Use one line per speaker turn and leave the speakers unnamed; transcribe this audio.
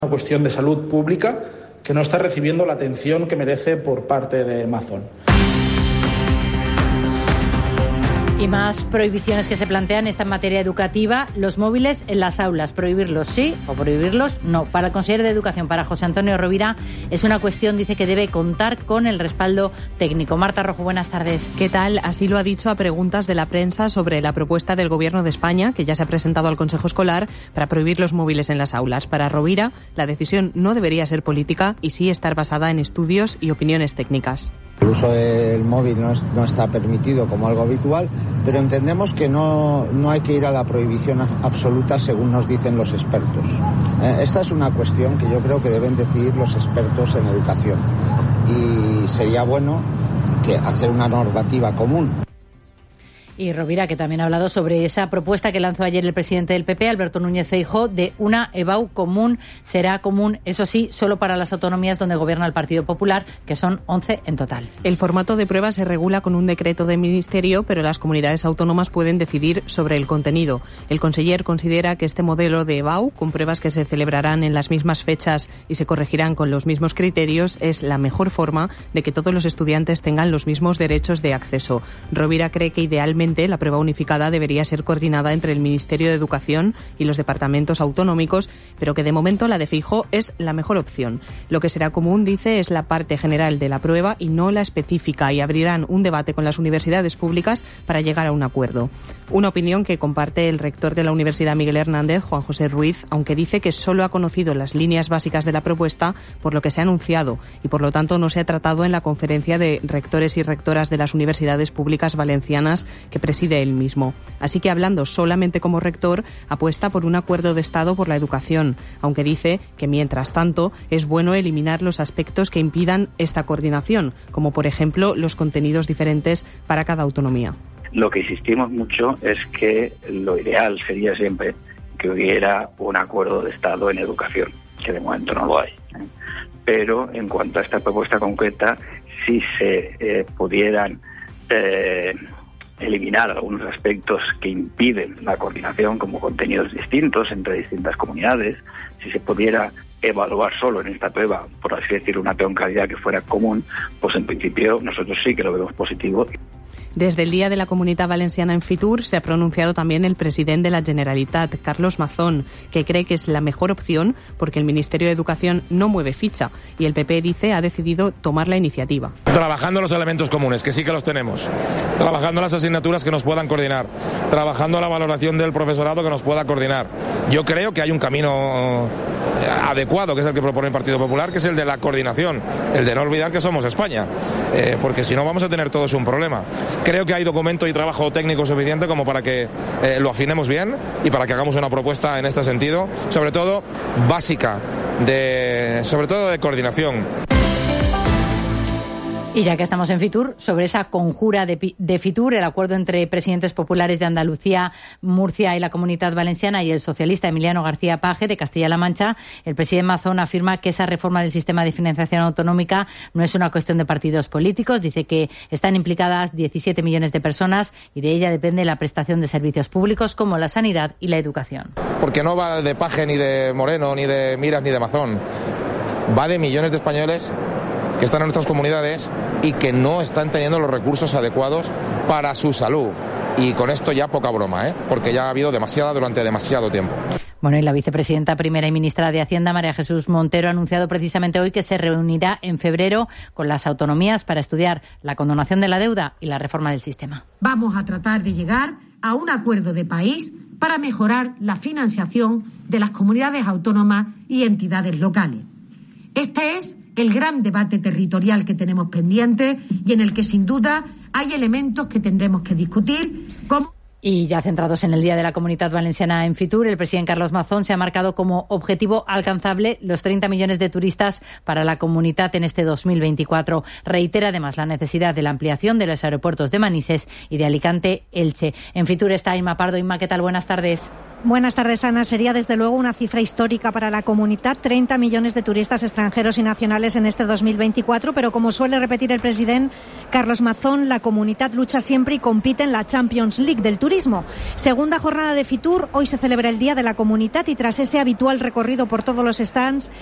Una cuestión de salud pública que no está recibiendo la atención que merece por parte de Mazón.
Y más prohibiciones que se plantean esta en materia educativa. Los móviles en las aulas, prohibirlos sí o prohibirlos no. Para el consejero de Educación, para José Antonio Rovira, es una cuestión, dice, que debe contar con el respaldo técnico. Marta Rojo, buenas tardes.
¿Qué tal? Así lo ha dicho a preguntas de la prensa sobre la propuesta del Gobierno de España, que ya se ha presentado al Consejo Escolar, para prohibir los móviles en las aulas. Para Rovira, la decisión no debería ser política y sí estar basada en estudios y opiniones técnicas.
El uso del móvil no está permitido como algo habitual, pero entendemos que no hay que ir a la prohibición absoluta según nos dicen los expertos. Esta es una cuestión que yo creo que deben decidir los expertos en educación y sería bueno que hacer una normativa común.
Y Rovira, que también ha hablado sobre esa propuesta que lanzó ayer el presidente del PP, Alberto Núñez Feijóo, de una EBAU común. Será común, eso sí, solo para las autonomías donde gobierna el Partido Popular, que son 11 en total.
El formato de prueba se regula con un decreto del Ministerio, pero las comunidades autónomas pueden decidir sobre el contenido. El conseller considera que este modelo de EBAU, con pruebas que se celebrarán en las mismas fechas y se corregirán con los mismos criterios, es la mejor forma de que todos los estudiantes tengan los mismos derechos de acceso. Rovira cree que idealmente la prueba unificada debería ser coordinada entre el Ministerio de Educación y los departamentos autonómicos, pero que de momento la de Feijóo es la mejor opción. Lo que será común, dice, es la parte general de la prueba y no la específica, y abrirán un debate con las universidades públicas para llegar a un acuerdo. Una opinión que comparte el rector de la Universidad Miguel Hernández, Juan José Ruiz, aunque dice que solo ha conocido las líneas básicas de la propuesta por lo que se ha anunciado y por lo tanto no se ha tratado en la conferencia de rectores y rectoras de las universidades públicas valencianas que preside él mismo. Así que, hablando solamente como rector, apuesta por un acuerdo de Estado por la educación, aunque dice que mientras tanto es bueno eliminar los aspectos que impidan esta coordinación, como por ejemplo los contenidos diferentes para cada autonomía.
Lo que insistimos mucho es que lo ideal sería siempre que hubiera un acuerdo de Estado en educación, que de momento no lo hay. Pero en cuanto a esta propuesta concreta, si se pudieran eliminar algunos aspectos que impiden la coordinación, como contenidos distintos entre distintas comunidades, si se pudiera evaluar solo en esta prueba, por así decirlo, una troncalidad que fuera común, pues en principio nosotros sí que lo vemos positivo.
Desde el Día de la Comunitat Valenciana en Fitur se ha pronunciado también el presidente de la Generalitat, Carlos Mazón, que cree que es la mejor opción porque el Ministerio de Educación no mueve ficha y el PP, dice, ha decidido tomar la iniciativa.
Trabajando los elementos comunes, que sí que los tenemos, trabajando las asignaturas que nos puedan coordinar, trabajando la valoración del profesorado que nos pueda coordinar. Yo creo que hay un camino adecuado, que es el que propone el Partido Popular, que es el de la coordinación, el de no olvidar que somos España, porque si no vamos a tener todos un problema. Creo que hay documento y trabajo técnico suficiente como para que lo afinemos bien y para que hagamos una propuesta en este sentido, sobre todo básica, sobre todo de coordinación.
Y ya que estamos en Fitur, sobre esa conjura de Fitur, el acuerdo entre presidentes populares de Andalucía, Murcia y la Comunitat Valenciana y el socialista Emiliano García Paje de Castilla-La Mancha, el presidente Mazón afirma que esa reforma del sistema de financiación autonómica no es una cuestión de partidos políticos. Dice que están implicadas 17 millones de personas y de ella depende la prestación de servicios públicos como la sanidad y la educación.
Porque no va de Paje, ni de Moreno, ni de Miras, ni de Mazón. Va de millones de españoles que están en nuestras comunidades y que no están teniendo los recursos adecuados para su salud. Y con esto ya poca broma, porque ya ha habido demasiada durante demasiado tiempo.
Bueno, y la vicepresidenta primera y ministra de Hacienda, María Jesús Montero, ha anunciado precisamente hoy que se reunirá en febrero con las autonomías para estudiar la condonación de la deuda y la reforma del sistema.
Vamos a tratar de llegar a un acuerdo de país para mejorar la financiación de las comunidades autónomas y entidades locales. Este es el gran debate territorial que tenemos pendiente y en el que sin duda hay elementos que tendremos que discutir, como...
Y ya centrados en el Día de la Comunitat Valenciana en Fitur, el presidente Carlos Mazón se ha marcado como objetivo alcanzable los 30 millones de turistas para la comunidad en este 2024. Reitera además la necesidad de la ampliación de los aeropuertos de Manises y de Alicante-Elche. En Fitur está Inma Pardo. Inma, ¿qué tal? Buenas tardes.
Buenas tardes, Ana. Sería desde luego una cifra histórica para la comunidad, 30 millones de turistas extranjeros y nacionales en este 2024, pero como suele repetir el presidente Carlos Mazón, la comunidad lucha siempre y compite en la Champions League del turismo turismo. Segunda jornada de Fitur, hoy se celebra el Día de la Comunitat y tras ese habitual recorrido por todos los stands,